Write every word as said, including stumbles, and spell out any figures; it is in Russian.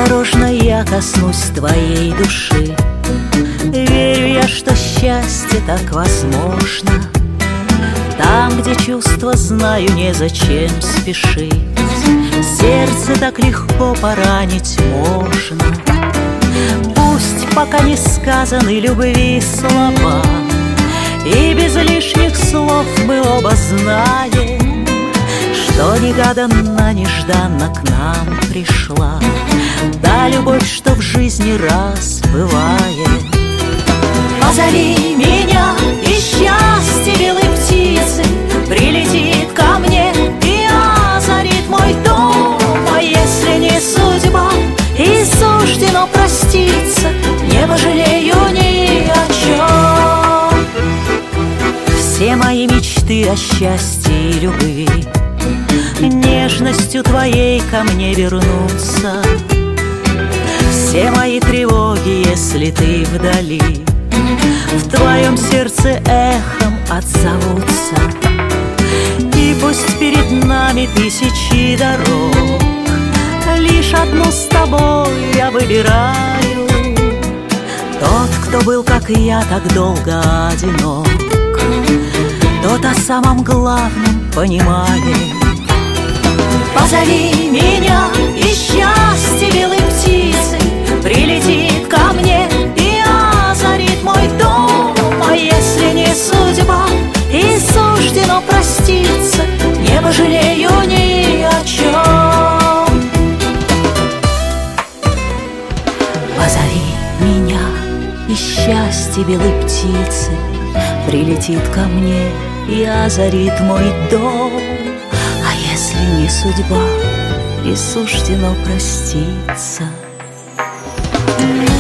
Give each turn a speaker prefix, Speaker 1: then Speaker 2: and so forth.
Speaker 1: осторожно я коснусь твоей души. Верю я, что счастье так возможно там, где чувства, знаю, незачем спешить. Сердце так легко поранить можно. Пусть пока не сказаны любви слова, и без лишних слов мы оба знаем, что негаданно, нежданно к нам пришла та любовь, что в жизни раз бывает. Позови меня, и счастье белой птицы прилетит ко мне и озарит мой дом. А если не судьба и суждено проститься, не пожалею ни о чем. Все мои мечты о счастье и любви нежностью твоей ко мне вернутся. Все мои тревоги, если ты вдали, в твоем сердце эхом отзовутся. И пусть перед нами тысячи дорог, лишь одну с тобой я выбираю. Тот, кто был, как и я, так долго одинок, тот о самом главном понимает. Позови меня, и счастье белой птицы прилетит ко мне и озарит мой дом. А если не судьба и суждено проститься, не пожалею ни о чем. Позови меня, и счастье белой птицы прилетит ко мне и озарит мой дом. А если не судьба и суждено проститься,